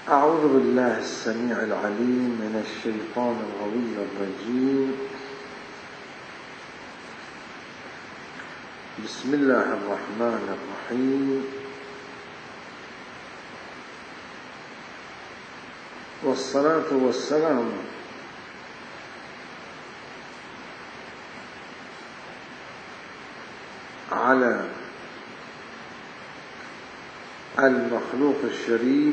أعوذ بالله السميع العليم من الشيطان الغوي الرجيم. بسم الله الرحمن الرحيم، والصلاة والسلام على المخلوق الشريف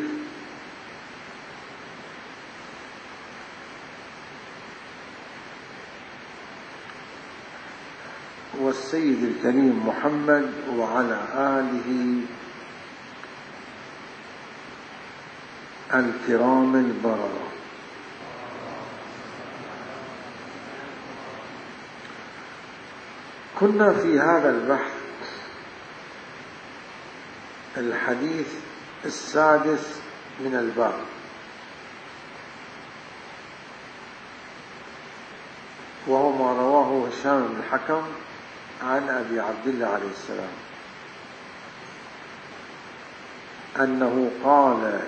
والسيد الكريم محمد وعلى آله الكرام البررة. كنا في هذا البحث الحديث السادس من الباب، وهو ما رواه هشام بن الحكم عن أبي عبد الله عليه السلام أنه قال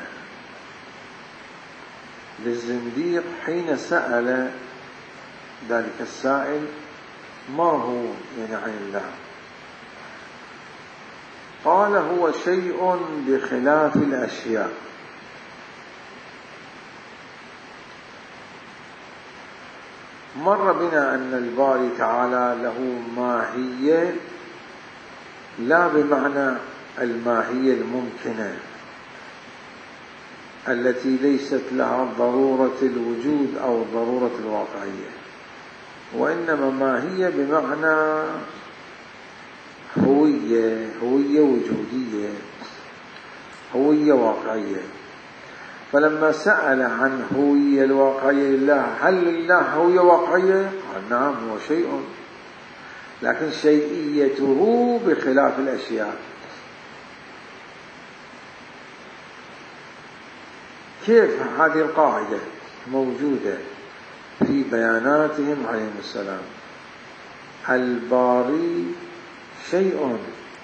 للزنديق حين سأل ذلك السائل ما هو عن الله، قال هو شيء بخلاف الأشياء. مر بنا أن الباري تعالى له ماهية لا بمعنى الماهية الممكنة التي ليست لها ضرورة الوجود أو ضرورة الواقعية، وإنما ماهية بمعنى هوية وجودية، هوية واقعية. فلما سأل عن هوية الواقعية لله، هل لله هوية واقعية؟ قال نعم، هو شيء، لكن شيئيته بخلاف الأشياء. كيف هذه القاعدة موجودة في بياناتهم عليهم السلام؟ الباري شيء،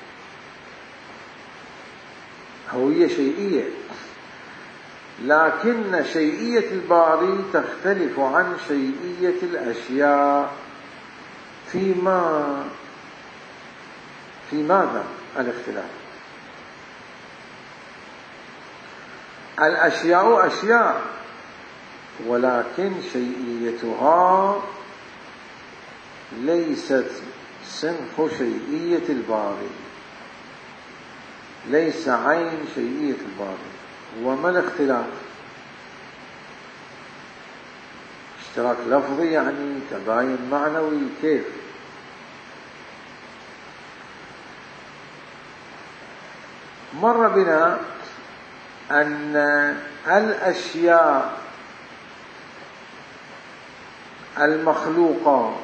هوية شيئية، لكن شيئية الباري تختلف عن شيئية الأشياء. في ماذا الاختلاف؟ الأشياء أشياء، ولكن شيئيتها ليست صنف شيئية الباري، ليس عين شيئية الباري. وما الاختلاف؟ اشتراك لفظي، يعني تباين معنوي. كيف؟ مر بنا أن الأشياء المخلوقة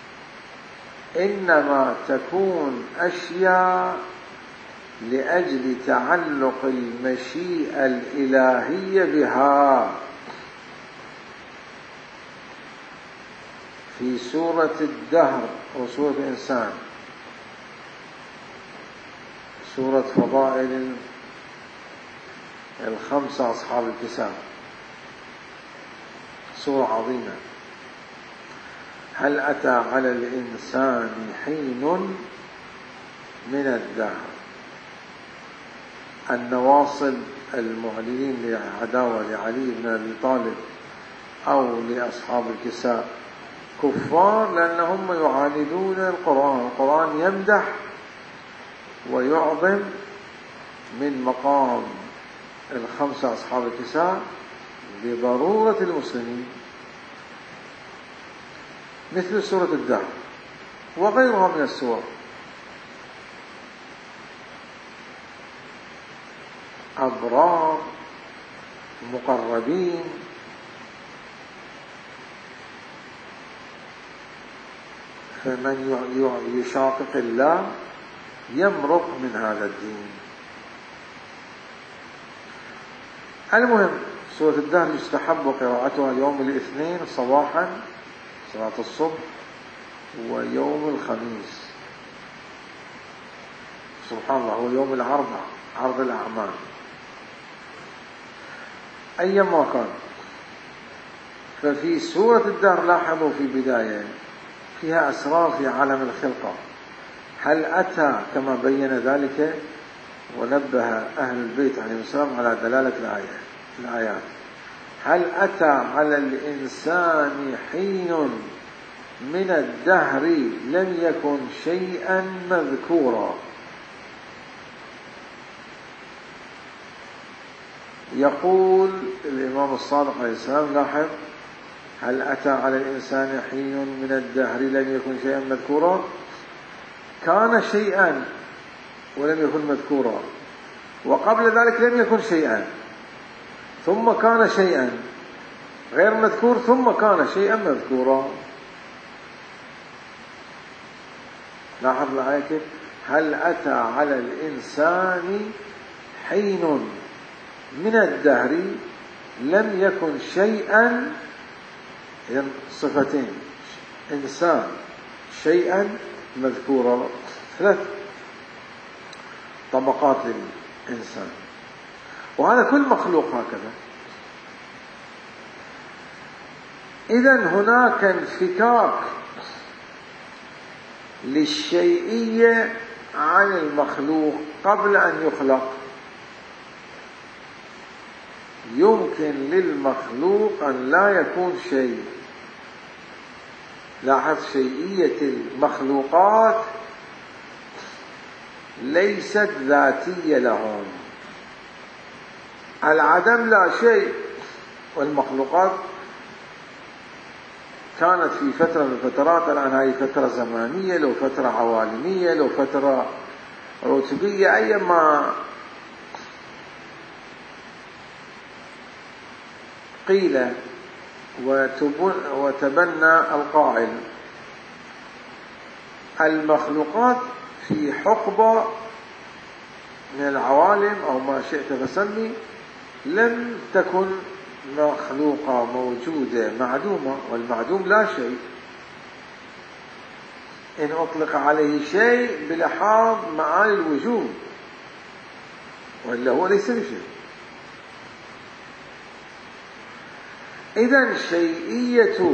إنما تكون أشياء لأجل تعلق المشيئة الإلهية بها. في سورة الدهر وسورة الإنسان، سورة فضائل الخمسة أصحاب الكساء، سورة عظيمة. هل أتى على الإنسان حين من الدهر. النواصب المعلنين لعداوة لعلي بن أبي طالب أو لأصحاب الكساء كفار، لأنهم يعاندون القرآن. القرآن يمدح ويعظم من مقام الخمسة أصحاب الكساء بضرورة المسلمين، مثل سورة الدهر وغيرها من السور. أبرار مقربين، فمن يشاقق الله يمرق من هذا الدين. المهم، سورة الدهر يستحب قراءتها يوم الاثنين صباحا صلاة الصبح، ويوم الخميس سبحان الله هو يوم العرض، عرض الأعمال. أيما كان. ففي سورة الدهر لاحظوا في بداية فيها أسرار في عالم الخلقة. هل أتى كما بين ذلك ونبه أهل البيت عليه السلام على دلالة الآيات. هل أتى على الإنسان حين من الدهر لم يكن شيئا مذكورا. يقول الإمام الصادق عليه السلام لاحظ هل أتى على الإنسان حين من الدهر لم يكن شيئا مذكورا، كان شيئا ولم يكن مذكورا، وقبل ذلك لم يكن شيئا ثم كان شيئا غير مذكور ثم كان شيئا مذكورا. لاحظ الآية كيف هل أتى على الإنسان حين من الدهر لم يكن شيئا، إذن صفتين إنسان شيئا مذكورا، ثلاث طبقات للإنسان، وهذا كل مخلوق هكذا. إذن هناك انفكاك للشيئية عن المخلوق قبل أن يخلق. يمكن للمخلوق أن لا يكون شيء. لاحظ شيئية المخلوقات ليست ذاتية لهم. العدم لا شيء، والمخلوقات كانت في فترة من الفترات، الآن هذه فترة زمانية، لو فترة عوالمية، لو فترة رتبية، أيما قيل وتبنى القائل. المخلوقات في حقبة من العوالم أو ما شئت فسمي لم تكن مخلوقة موجودة معدومة، والمعدوم لا شيء. إن أطلق عليه شيء بلحاظ معاني الوجود، وإلا هو ليس بشيء. إذن شيئية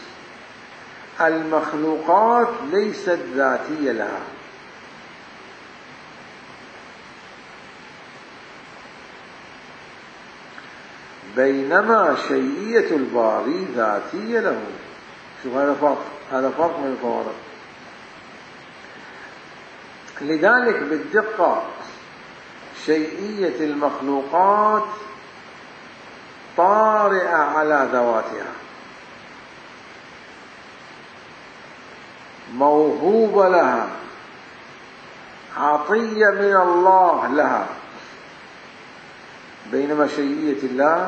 المخلوقات ليست ذاتية لها، بينما شيئية الباري ذاتية له. شوف هذا فرق، هذا فرق من الفوارق. لذلك بالدقة شيئية المخلوقات طارئة على ذواتها، موهوبة لها، عطية من الله لها، بينما شيئية الله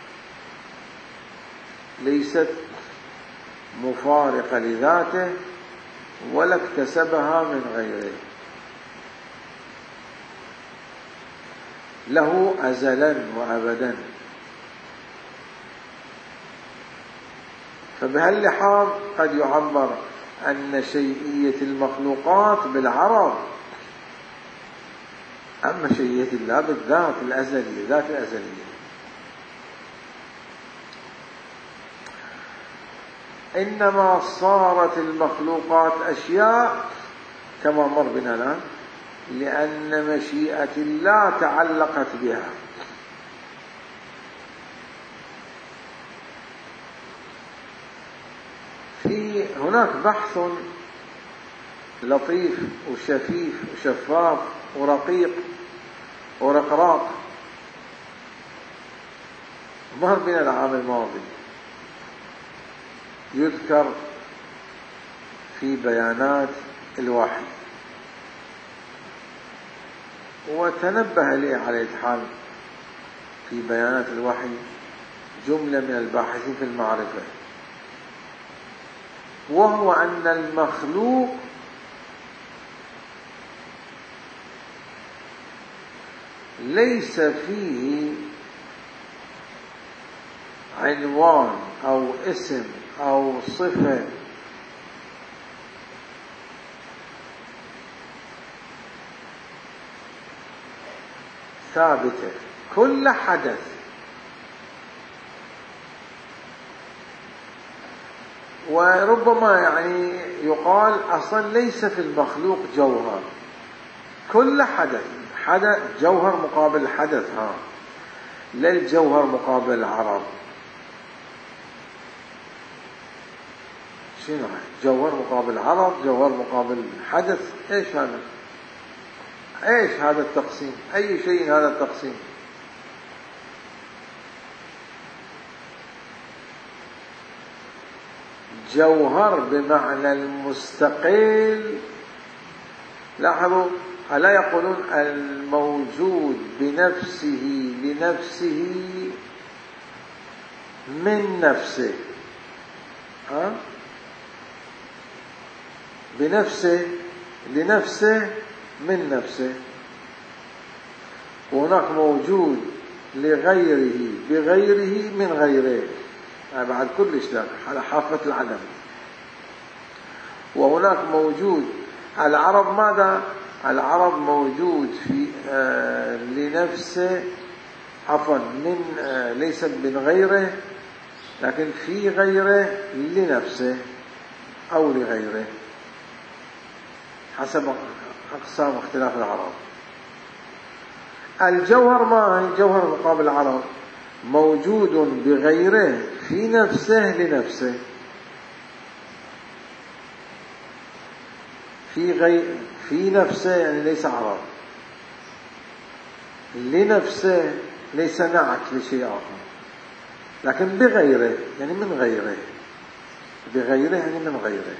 ليست مفارقة لذاته ولا اكتسبها من غيره، له أزلا وأبدا. فبهاللحاظ قد يعبر أن شيئية المخلوقات بالعرض، أما شيئية الله بالذات الأزلية، ذات الأزلية. إنما صارت المخلوقات أشياء كما مر بنا الآن لأن مشيئة الله تعلقت بها. هناك بحث لطيف وشفيف وشفاف ورقيق ورقراق مر بنا العام الماضي، يذكر في بيانات الوحي، وتنبه لي على الحال في بيانات الوحي جملة من الباحثين في المعرفة، وهو أن المخلوق ليس فيه عنوان أو اسم أو صفة ثابتة. كل حدث وربما يعني يقال أصلا ليس في المخلوق جوهر، كل حدث جوهر مقابل حدث، لا الجوهر مقابل العرض. شنو جوهر مقابل عرض، جوهر مقابل حدث؟ ايش هذا؟ ايش هذا التقسيم؟ اي شيء هذا التقسيم؟ جوهر بمعنى المستقل. لاحظوا، ألا يقولون الموجود بنفسه لنفسه من نفسه؟ بنفسه لنفسه من نفسه. وهناك موجود لغيره بغيره من غيره، بعد كلش ذاك على حافة العدم. وهناك موجود العرض، ماذا؟ العرض موجود في لنفسه، عفوا من ليس من غيره لكن في غيره لنفسه أو لغيره، حسب أقسام اختلاف العرض. الجوهر ما هي؟ الجوهر مقابل العرض موجود بغيره في نفسه لنفسه، في نفسه يعني ليس عرض، لنفسه ليس نعت لشيء آخر، لكن بغيره يعني من غيره، بغيره يعني من غيره.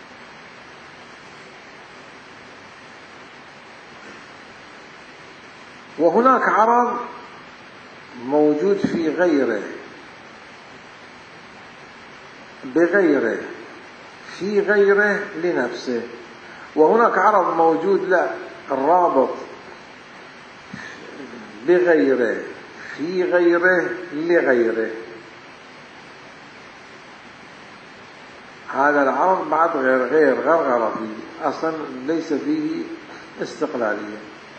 وهناك عرض موجود في غيره بغيره في غيره لنفسه. وهناك عرض موجود لا الرابط بغيره في غيره لغيره. هذا العرض بعد غير غرغرة فيه، أصلا ليس فيه استقلالية.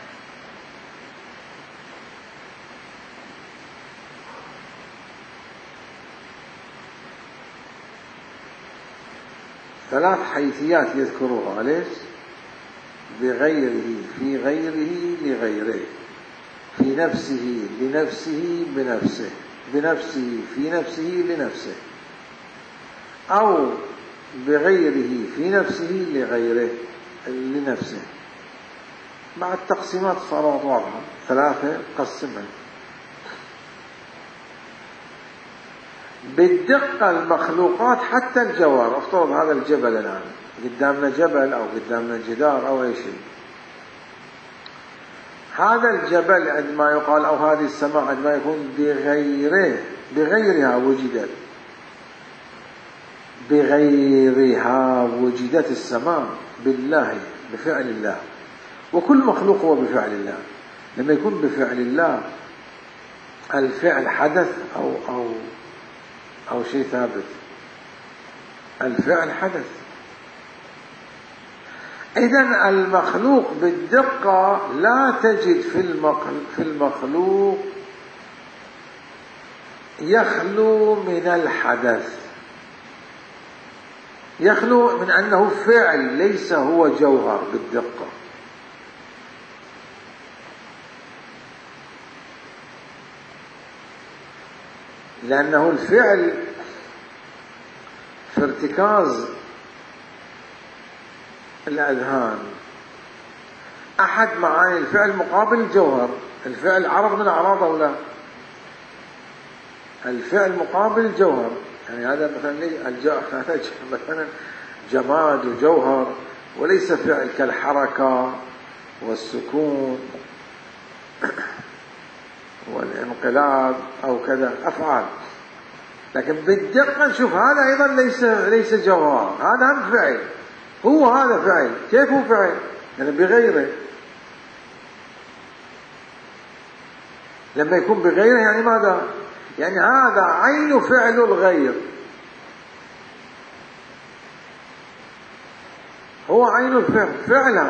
ثلاث حيثيات يذكروها، ليش؟ بغيره في غيره لغيره، في نفسه لنفسه بنفسه، بنفسه في نفسه لنفسه، أو بغيره في نفسه لغيره لنفسه. مع التقسيمات صارت واضحة، ثلاثة قسمها بالدقة. المخلوقات حتى الجوهر، افترض هذا الجبل الآن قدامنا جبل أو قدامنا جدار أو أي شيء، هذا الجبل عندما يقال أو هذه السماء عندما يكون بغيرها وجدت، بغيرها وجدت السماء بالله بفعل الله، وكل مخلوق هو بفعل الله. لما يكون بفعل الله الفعل حدث أو شيء ثابت، الفعل حدث. إذن المخلوق بالدقة لا تجد في المخلوق يخلو من الحدث، يخلو من أنه فعل ليس هو جوهر بالدقة. لأنه الفعل في ارتكاز الأذهان أحد معاني الفعل مقابل الجوهر. الفعل عرض من أعراض أو لا؟ الفعل مقابل الجوهر. يعني هذا مثلا جماد وجوهر، وليس فعل كالحركة والسكون والانقلاب أو كذا أفعال. لكن بالدقة نشوف هذا أيضا ليس جوهر، هذا هم فعل، هو هذا فعل. كيف هو فعل؟ يعني بغيره. لما يكون بغيره يعني ماذا؟ يعني هذا عين فعل الغير، هو عين الفعل، فعلا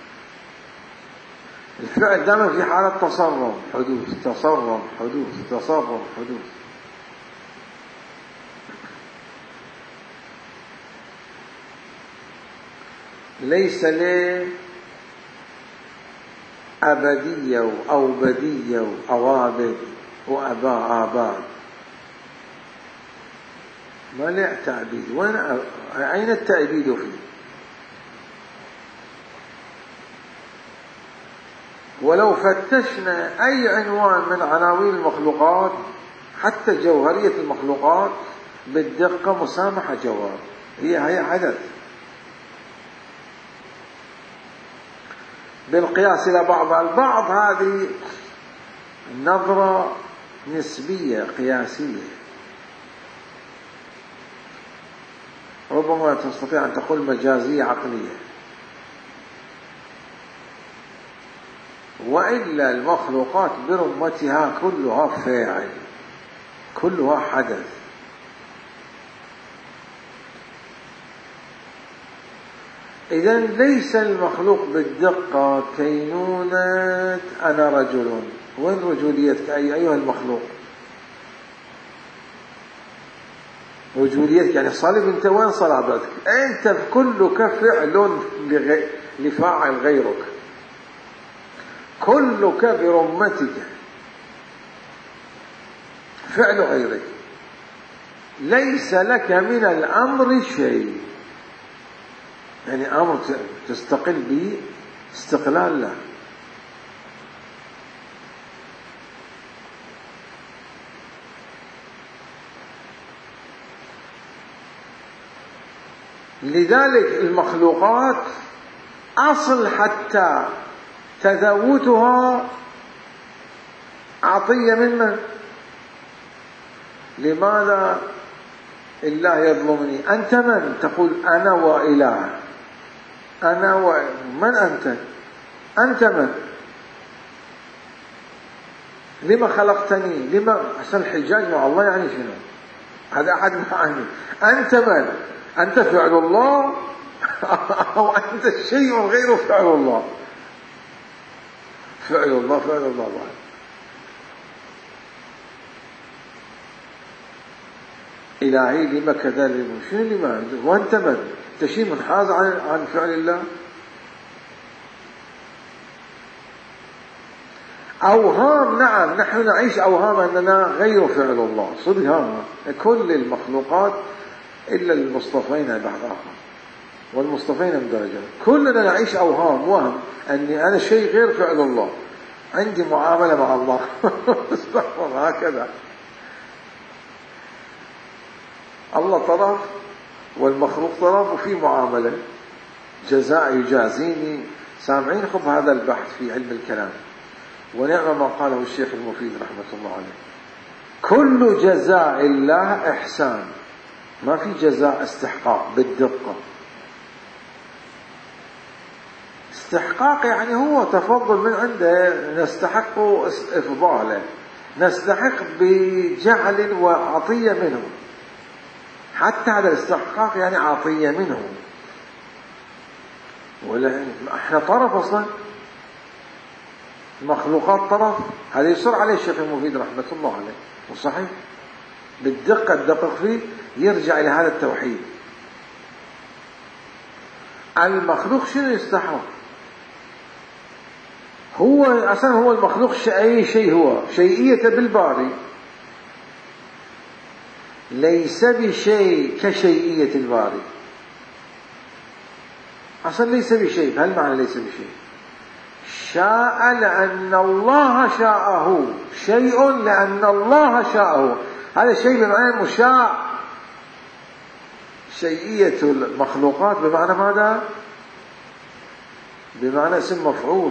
الفعل دائما في حالة تصرف حدوث، تصرف حدوث، تصرف حدوث. ليس له أبدية أو بدية أوابد وآباء، ما له تعبيد. أين التعبيد فيه؟ ولو فتشنا أي عنوان من عناوين المخلوقات حتى جوهرية المخلوقات بالدقة مسامحة جوهر، هي حدث بالقياس إلى بعض البعض. هذه نظرة نسبية قياسية، ربما تستطيع أن تقول مجازية عقلية، وإلا المخلوقات برمتها كلها فاعل، كلها حدث. إذن ليس المخلوق بالدقة كينونة أنا رجل. وين رجوليتك أيها المخلوق؟ رجوليتك يعني صلب، أنت وين صلابتك؟ أنت كلك فعل لفاعل غيرك، كلك برمتك فعل غيرك، ليس لك من الأمر شيء. يعني أمر تستقل به استقلال له. لذلك المخلوقات أصل حتى تذوتها عطية من؟ لماذا الله يظلمني؟ أنت من؟ تقول أنا وإله. من أنت؟ أنت من؟ لما خلقتني؟ لما أحسن الحجاج مع الله يعني شنو؟ هذا أحد معاني. أنت من؟ أنت فعل الله أو أنت شيء غير فعل الله؟ فعل الله. إلهي لما كذلك؟ شنو لما؟ وأنت من؟ أنت شيء منحاز عن فعل الله؟ أوهام. نعم، نحن نعيش أوهام أننا غير فعل الله، صدق هذا كل المخلوقات إلا المصطفين بعد آخر، والمصطفين من درجة. كلنا نعيش أوهام، وهم أني أنا شيء غير فعل الله، عندي معاملة مع الله هكذا. الله طرف والمخلوق طرف، وفي معاملة جزاء يجازيني. سامعين خب هذا البحث في علم الكلام، ونعم ما قاله الشيخ المفيد رحمة الله عليه. كل جزاء الله إحسان، ما في جزاء استحقاق بالدقة. استحقاق يعني هو تفضل من عنده، نستحق إفضاله، نستحق بجعل وعطية منه. حتى هذا الاستحقاق يعني عطية منه، ولا احنا طرف أصلا، المخلوقات طرف. هذا يصر عليه الشيخ المفيد رحمة الله عليه، وصحيح بالدقة الدقق فيه يرجع إلى هذا التوحيد. المخلوق شنو يستحق؟ هو أصلا هو المخلوق أي شيء، هو شيئية بالباري، ليس بشيء كشيئية الباري. أصلا ليس بشيء. هل معنى ليس بشيء؟ شاء لأن الله شاءه، شيء لأن الله شاءه. هذا الشيء بمعنى مشاء. شيئية المخلوقات بمعنى ماذا؟ بمعنى اسم مفعول.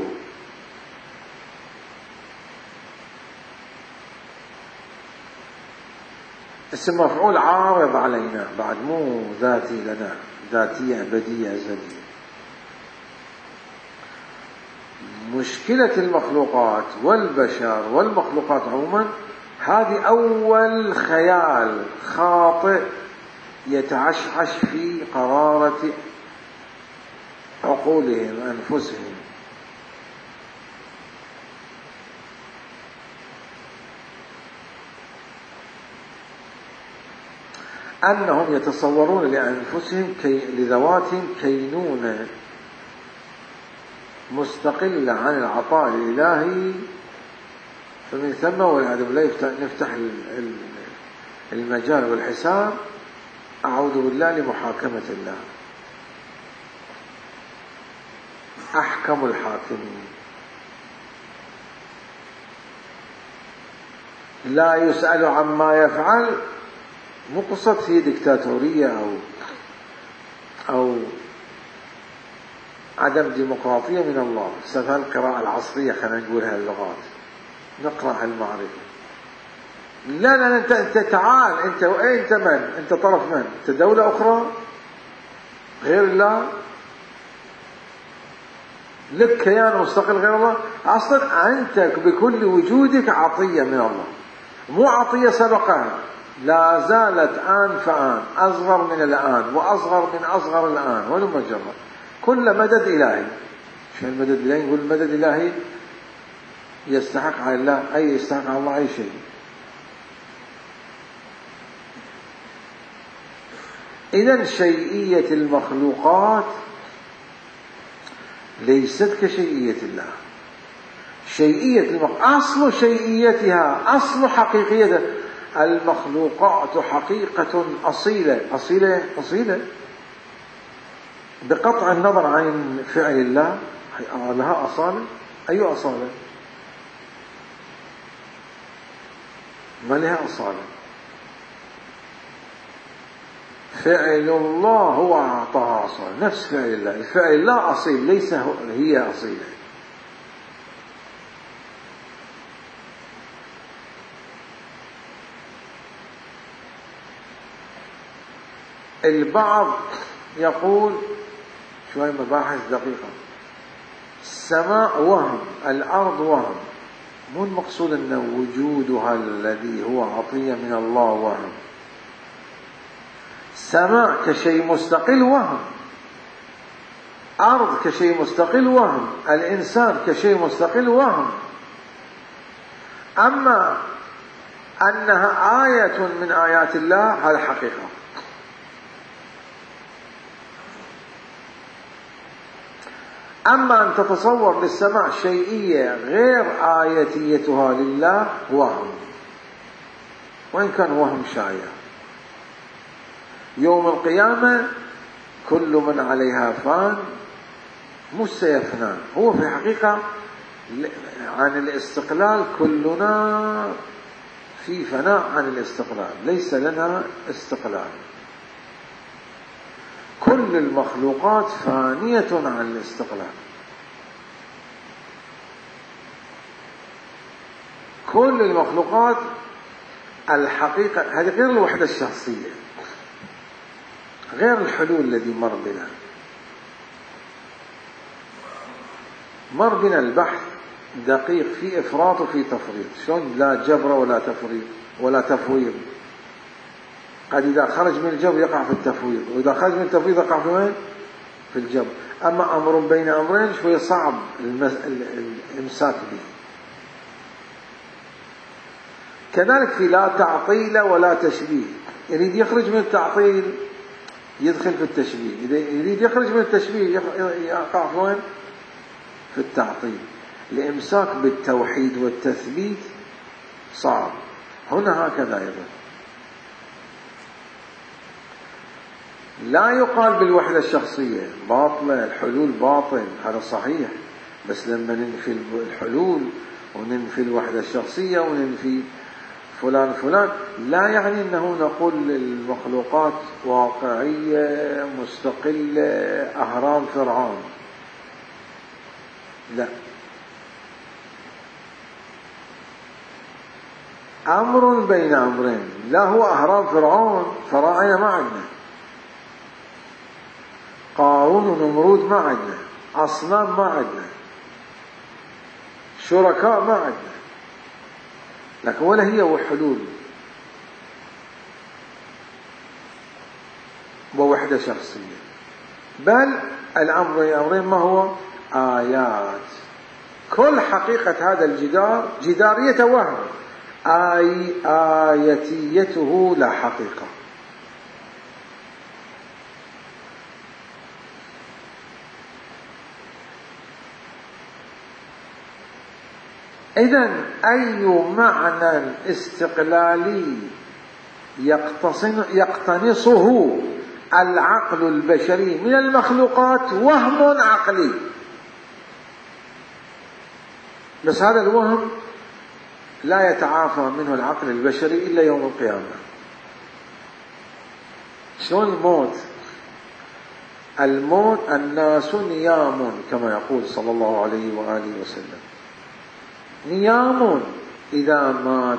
اسم مفعول عارض علينا بعد، مو ذاتي لنا، ذاتية أبدية أزلية. مشكلة المخلوقات والبشر والمخلوقات عموما، هذه أول خيال خاطئ يتعشعش في قرارة عقولهم أنفسهم. أنهم يتصورون لأنفسهم لذواتهم كينونة مستقلة عن العطاء الإلهي، فمن ثم والعياذ بالله نفتح المجال والحساب، أعوذ بالله، لمحاكمة الله، أحكم الحاكمين، لا يسأل عما يفعل. مو قصة هي ديكتاتورية أو عدم ديمقراطية من الله. هذه القراءة العصرية، خلينا نقول هاللغات، نقرأ المعرفة. لا أنت تعال، أنت من؟ أنت طرف من؟ أنت دولة أخرى غير الله؟ لك كيان مستقل غير الله؟ أصلا أنت بكل وجودك عطية من الله، مو عطية سبقها، لا زالت آن فآن، أصغر من الآن وأصغر من أصغر الآن، ولو مجرد كل مدد إلهي. شو المدد الإلهي؟ نقول المدد الإلهي يستحق على الله يستحق على الله أي شيء. إذن شيئية المخلوقات ليست كشيئية الله. شيئية أصل شيئيتها، أصل حقيقيتها، المخلوقات حقيقة أصيلة بقطع النظر عن فعل الله. لها أصالة؟ أي أصالة؟ ما لها أصالة. فعل الله هو أعطاها أصالة، نفس فعل الله. الفعل الله أصيل، ليس هي أصيلة. البعض يقول شوية مباحث دقيقة، السماء وهم، الأرض وهم، مو المقصود أن وجودها الذي هو عطية من الله وهم. سماء كشيء مستقل وهم، أرض كشيء مستقل وهم، الإنسان كشيء مستقل وهم. أما أنها آية من آيات الله هذا حقيقة. أما أن تتصور للسماء شيئية غير آيتيتها لله وهم، وإن كان وهم شايع. يوم القيامة كل من عليها فان، مش سيفنى. هو في حقيقة عن الاستقلال، كلنا في فناء عن الاستقلال، ليس لنا استقلال. كل المخلوقات فانية عن الاستقلال، كل المخلوقات الحقيقة هذه غير الوحدة الشخصية، غير الحلول الذي مر بنا البحث دقيق في إفراط وفي تفريط. شلون؟ لا جبر ولا تفريط ولا تفويض. قد إذا خرج من الجبر يقع في التفويض، وإذا خرج من التفويض يقع في وين؟ في الجبر. أما أمر بين أمرين شوية صعب الإمساك به. كذلك في لا تعطيل ولا تشبيه. يريد يخرج من التعطيل يدخل في التشبيه، إذا يريد يخرج من التشبيه يقع في وين؟ في التعطيل. الإمساك بالتوحيد والتثبيت صعب. هنا هكذا أيضا لا يقال بالوحدة الشخصية باطلة، الحلول باطل، هذا صحيح. بس لما ننفي الحلول وننفي الوحدة الشخصية وننفي فلان لا يعني أنه نقول المخلوقات واقعية مستقلة أهرام فرعون، لا. أمر بين أمرين، لا هو أهرام فرعون، فراعنة ما عندنا، قارون ونمرود ما عندنا، أصنام ما عندنا، شركاء ما عندنا، لكن ولا هي وحلول ووحدة شخصية. بل الأمر أمرين ما هو؟ آيات. كل حقيقة هذا الجدار جدارية وهم، آيتيته لا حقيقة. إذن أي معنى استقلالي يقتنصه العقل البشري من المخلوقات وهم عقلي، بس هذا الوهم لا يتعافى منه العقل البشري إلا يوم القيامة. شلون الموت؟ الموت الناس نيام كما يقول صلى الله عليه وآله وسلم، نيام إذا ما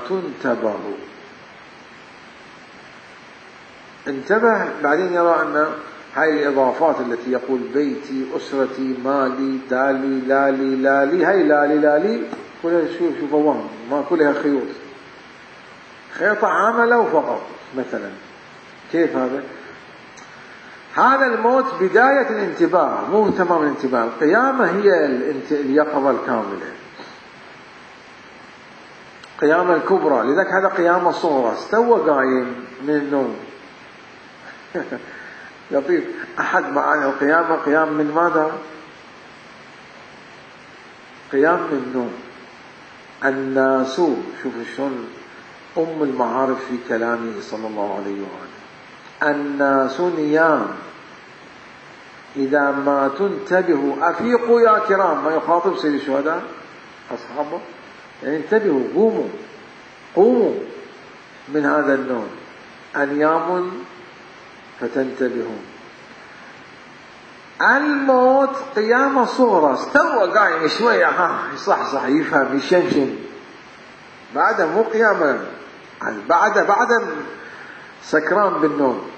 انتبه بعدين يرى أن هاي الإضافات التي يقول بيتي أسرتي مالي دالي لالي لالي، هاي لالي لالي كلها شوف وهم، ما كلها خيوط، خيط عاملة فقط مثلا. كيف هذا؟ هذا الموت بداية الانتباه مو تمام الانتباه. القيامة هي اليقظة الكاملة، قيامة الكبرى. لذلك هذا قيامة صغرى، استوى قايم من النوم. لطيف. أحد معاني القيامة قيام من ماذا؟ قيام من النوم. الناس، شوف شلون أم المعارف في كلامه صلى الله عليه وآله، الناس نيام إذا ما تنتبهوا أفيقوا يا كرام. ما يخاطب سيد الشهداء أصحابه، يعني انتبهوا، قوموا من هذا النوم، أنيام فتنتبهون. الموت قيامة صغرى، استوى قايم شوية، صح يفهم يشمشم، بعد مو قيامة، بعد سكران بالنوم.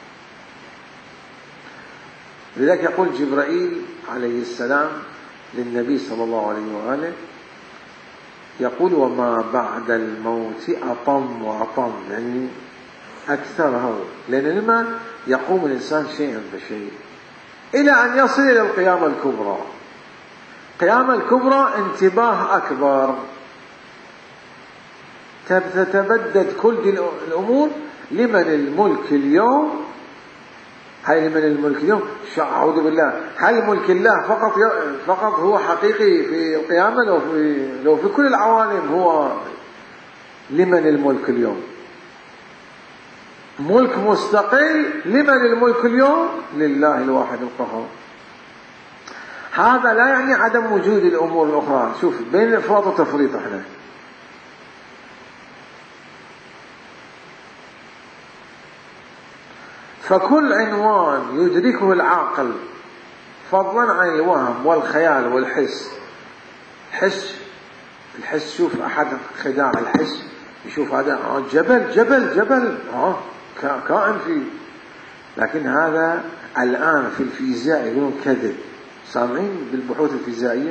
لذلك يقول جبرائيل عليه السلام للنبي صلى الله عليه وآله، يقول وما بعد الموت أطم وأطم، يعني أكثر هو، لأن لما يقوم الإنسان شيئا فشيء إلى أن يصل إلى القيامة الكبرى. القيامة الكبرى انتباه أكبر، تتبدد كل الأمور. لمن الملك اليوم؟ هاي لمن الملك اليوم؟ أعوذ بالله، هل ملك الله فقط هو حقيقي في القيامة؟ لو في كل العوالم هو لمن الملك اليوم؟ ملك مستقل. لمن الملك اليوم؟ لله الواحد القهار. هذا لا يعني عدم وجود الأمور الأخرى. شوف بين الإفراط والتفريط احنا. فكل عنوان يدركه العاقل فضلا عن الوهم والخيال والحس. الحس شوف أحد خداع الحس، يشوف هذا جبل كائن فيه، لكن هذا الآن في الفيزياء يقولون كذب. سامعين بالبحوث الفيزيائية؟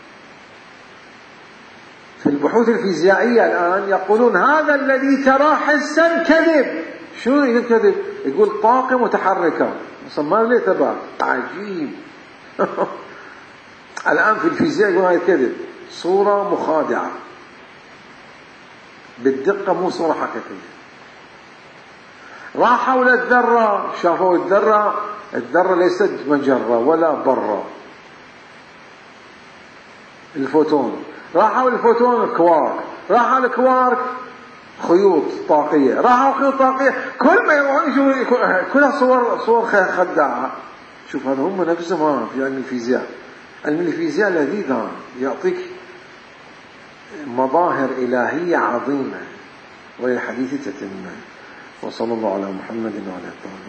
في البحوث الفيزيائية الآن يقولون هذا الذي تراه حسا كذب. شو يقول كذب؟ يقول طاقة متحركة، ما له ثبات. عجيب. الآن في الفيزياء يقولون هذا كذب، صورة مخادعة بالدقة، مو صورة حقيقية. راحوا للذرة، شافوا الذرة ليست مجرة ولا برة. الفوتون، راحوا الفوتون الكوارك، راحوا الكوارك خيوط طاقية، راحوا خيوط طاقية. كل ما يروحون كلها صور خداعة. شوف هذا هم نفسهم في علم الفيزياء. علم الفيزياء لذيذ، يعطيك مظاهر إلهية عظيمة، وللحديث تتمة. وصلى الله على محمد وعلى آله.